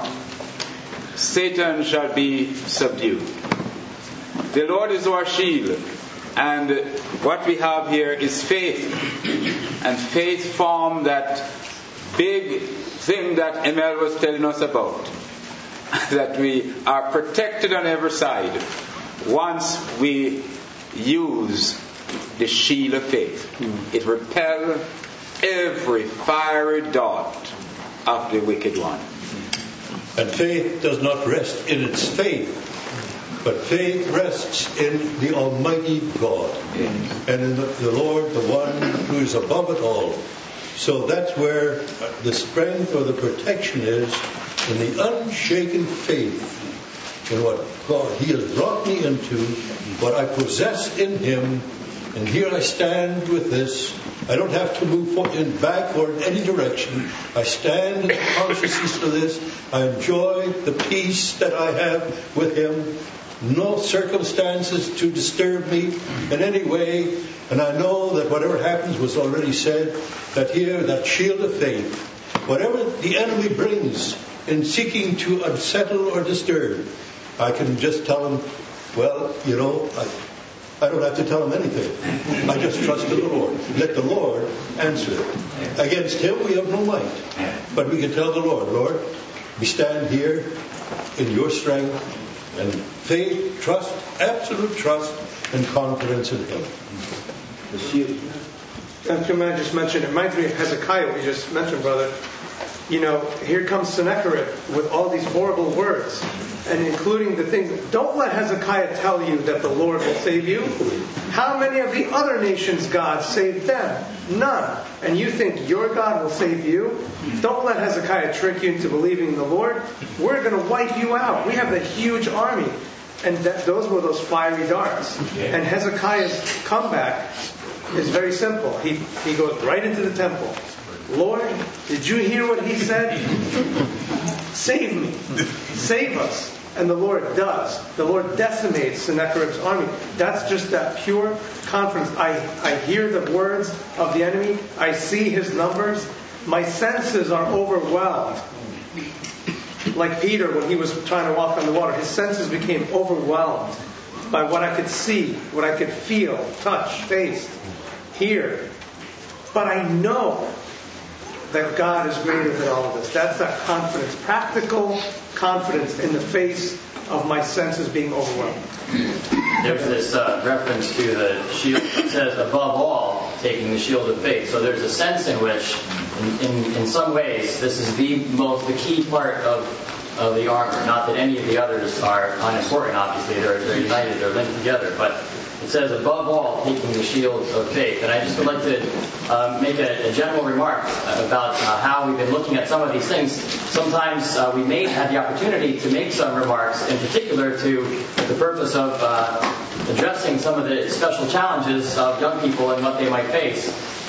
Satan shall be subdued. The Lord is our shield, and what we have here is faith, and faith form that big thing that Emil was telling us about, that we are protected on every side once we use the shield of faith. Mm. It repels every fiery dart of the wicked one. And faith does not rest in its faith, but faith rests in the Almighty God, mm. and in the, the Lord, the one who is above it all. So that's where the strength or the protection is, in the unshaken faith in what God He has brought me into, what I possess in Him. And here I stand with this. I don't have to move forward in back or in any direction. I stand in the consciousness of this. I enjoy the peace that I have with Him. no circumstances to disturb me in any way. And I know that whatever happens was already said, that here, that shield of faith, whatever the enemy brings in seeking to unsettle or disturb, I can just tell him, well, you know, I, I don't have to tell him anything. I just trust in the Lord. Let the Lord answer. Against him we have no might. But we can tell the Lord, Lord, we stand here in your strength and faith, trust, absolute trust and confidence in him. The shield. After man just mentioned, it reminds me of Hezekiah, we just mentioned, brother. You know, here comes Sennacherib with all these horrible words, and including the things. Don't let Hezekiah tell you that the Lord will save you. How many of the other nations' gods saved them? None. And you think your God will save you? Don't let Hezekiah trick you into believing in the Lord. We're going to wipe you out. We have a huge army. And that, those were those fiery darts. And Hezekiah's comeback is very simple. He, he goes right into the temple. Lord, did you hear what he said? Save me. Save us. And the Lord does. The Lord decimates Sennacherib's army. That's just that pure confidence. I, I hear the words of the enemy. I see his numbers. My senses are overwhelmed. Like Peter when he was trying to walk on the water. His senses became overwhelmed by what I could see, what I could feel, touch, taste, hear. But I know that God is greater than all of this. That's that confidence, practical confidence in the face of my senses being overwhelmed. There's this uh, reference to the shield. It says, above all, taking the shield of faith. So there's a sense in which, in, in, in some ways, this is the most, the key part of, of the armor. Not that any of the others are unimportant, obviously. They're, they're united, they're linked together. But it says, above all, taking the shield of faith. And I just would like to uh, make a, a general remark about uh, how we've been looking at some of these things. Sometimes uh, we may have the opportunity to make some remarks, in particular to the purpose of uh, addressing some of the special challenges of young people and what they might face.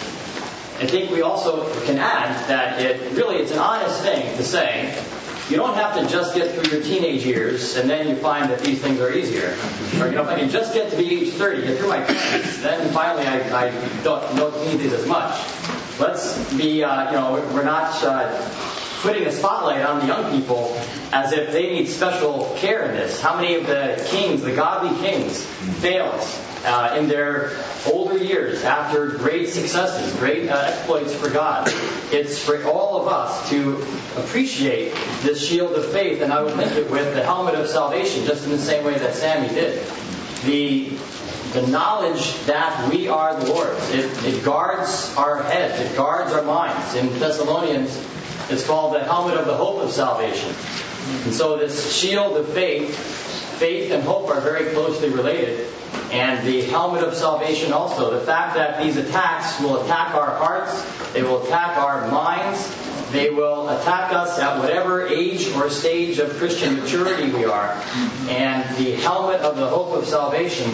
I think we also can add that it really it's an honest thing to say, you don't have to just get through your teenage years and then you find that these things are easier. Or, you know, if I can just get to be age thirty, get through my twenties, then finally I, I don't, don't need these as much. Let's be, uh, you know, we're not uh, putting a spotlight on the young people as if they need special care in this. How many of the kings, the godly kings, failed uh, in their older years after great successes, great uh, exploits for God? It's for all of us to appreciate this shield of faith, and I would link it with the helmet of salvation, just in the same way that Sammy did. The the knowledge that we are the Lord's. It, it guards our heads. It guards our minds. In Thessalonians, it's called the helmet of the hope of salvation. And so this shield of faith, faith and hope are very closely related. And the helmet of salvation also. The fact that these attacks will attack our hearts, they will attack our minds, they will attack us at whatever age or stage of Christian maturity we are. And the helmet of the hope of salvation,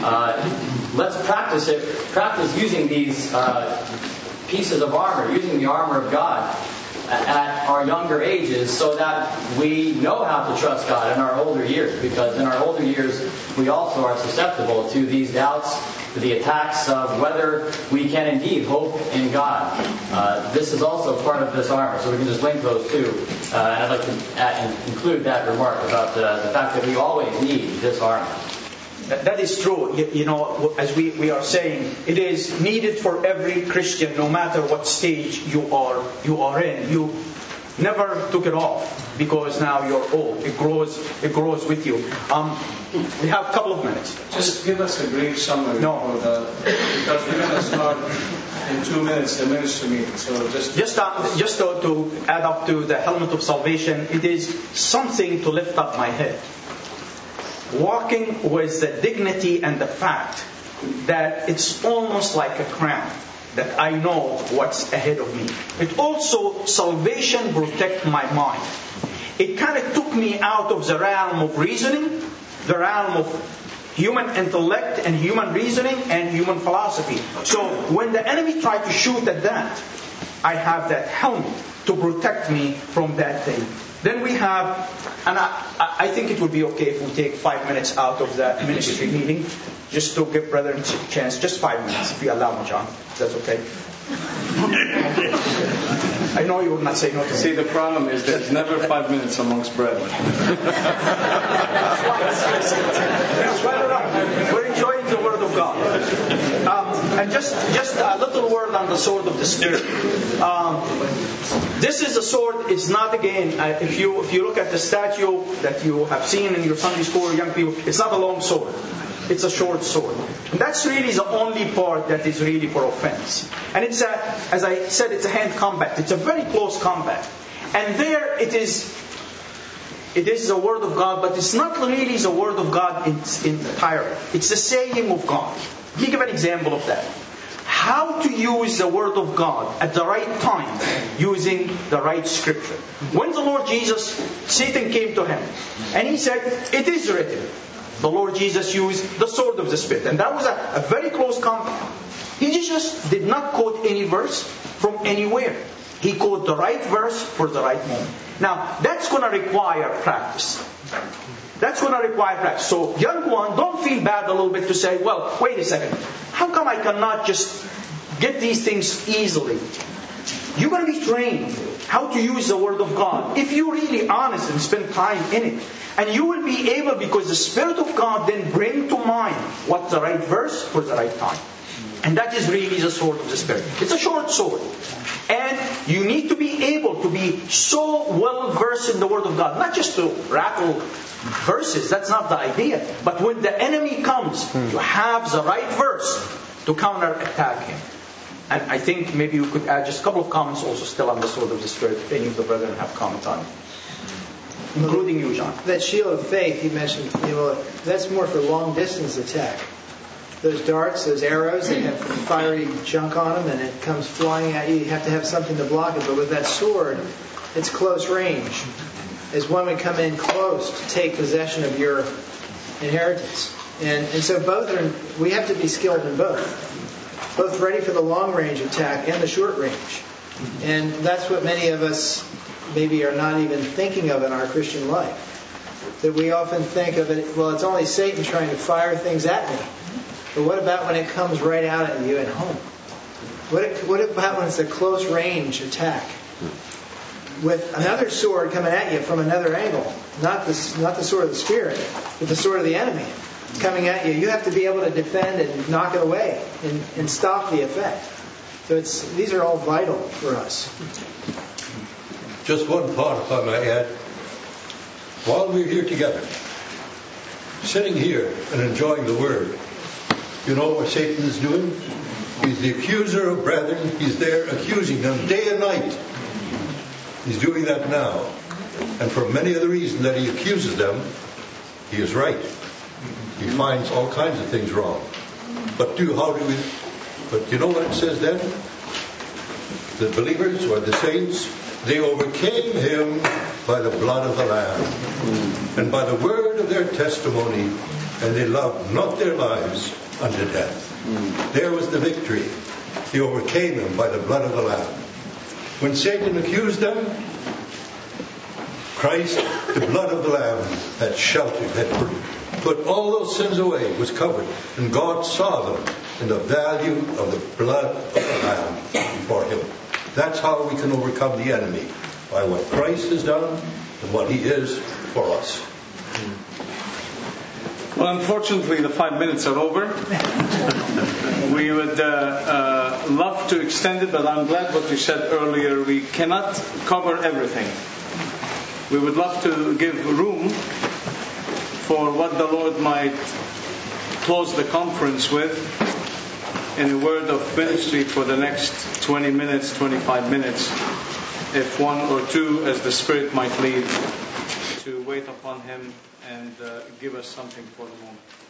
uh, let's practice it, practice using these uh, pieces of armor, using the armor of God at our younger ages so that we know how to trust God in our older years, because in our older years we also are susceptible to these doubts, to the attacks of whether we can indeed hope in God. Uh, this is also part of this armor, so we can just link those two. Uh, and I'd like to add, include that remark about the, the fact that we always need this armor. That is true. You, you know, as we, we are saying, it is needed for every Christian, no matter what stage you are you are in. You never took it off because now you're old. It grows it grows with you. Um, we have a couple of minutes. Just give us a brief summary. No, of the, because we're going to start in two minutes the ministry meeting. So just just uh, just to, to add up to the helmet of salvation, it is something to lift up my head. Walking with the dignity and the fact that it's almost like a crown, that I know what's ahead of me. It also, salvation protect my mind. It kind of took me out of the realm of reasoning, the realm of human intellect and human reasoning and human philosophy. So when the enemy tried to shoot at that, I have that helmet to protect me from that thing. Then we have, and I, I think it would be okay if we take five minutes out of the ministry meeting, just to give brother a chance, just five minutes, if you allow me, John. That's okay. I know you would not say no to me. See, the problem is there's never five minutes amongst brethren. We're enjoying the Word of God. Um, and just, just a little word on the sword of the Spirit. Um, this is a sword, it's not again, uh, if you if you look at the statue that you have seen in your Sunday school, young people, it's not a long sword. It's a short sword. And that's really the only part that is really for offense. And it's a, as I said, it's a hand combat. It's a very close combat. And there it is, it is the Word of God, but it's not really the Word of God in its entirety. It's the saying of God. Let me give an example of that. How to use the Word of God at the right time using the right Scripture. When the Lord Jesus, Satan came to him and he said, "It is written." The Lord Jesus used the sword of the Spirit. And that was a, a very close combat. He just did not quote any verse from anywhere. He quoted the right verse for the right moment. Now, that's going to require practice. That's going to require practice. So, young one, don't feel bad a little bit to say, well, wait a second. How come I cannot just get these things easily? You're going to be trained how to use the Word of God. If you're really honest and spend time in it. And you will be able, because the Spirit of God then bring to mind what's the right verse for the right time. And that is really the sword of the Spirit. It's a short sword. And you need to be able to be so well versed in the Word of God. Not just to rattle verses, that's not the idea. But when the enemy comes, you have the right verse to counterattack him. And I think maybe you could add just a couple of comments also still on the sword of the Spirit, if any of the brethren have comments on it. Including you, John. That shield of faith you mentioned, you know, that's more for long distance attack. Those darts, those arrows, they have fiery junk on them and it comes flying at you. You have to have something to block it. But with that sword, it's close range. As one would come in close to take possession of your inheritance. And, and so both are, we have to be skilled in both. Both ready for the long range attack and the short range. And that's what many of us maybe are not even thinking of in our Christian life. That we often think of it, well, it's only Satan trying to fire things at me. But what about when it comes right out at you at home? What, what about when it's a close range attack? With another sword coming at you from another angle. Not the, not the sword of the Spirit, but the sword of the enemy coming at you. You have to be able to defend and knock it away and, and stop the effect. So it's these are all vital for us. Just one thought, if I may add. While we're here together, sitting here and enjoying the Word, you know what Satan is doing? He's the accuser of brethren. He's there accusing them day and night. He's doing that now. And for many of the reasons that he accuses them, he is right. He finds all kinds of things wrong. But do how do we... But you know what it says then? The believers or the saints, they overcame him by the blood of the Lamb and by the word of their testimony, and they loved not their lives unto death. There was the victory. They overcame him by the blood of the Lamb. When Satan accused them, Christ, the blood of the Lamb, had sheltered, had put all those sins away, was covered, and God saw them in the value of the blood of the Lamb before him. That's how we can overcome the enemy, by what Christ has done and what he is for us. Well, unfortunately, the five minutes are over. We would uh, uh, love to extend it, but I'm glad what you said earlier. We cannot cover everything. We would love to give room for what the Lord might close the conference with in a word of ministry for the next twenty minutes, twenty-five minutes, if one or two, as the Spirit might lead, to wait upon Him and uh, give us something for the moment.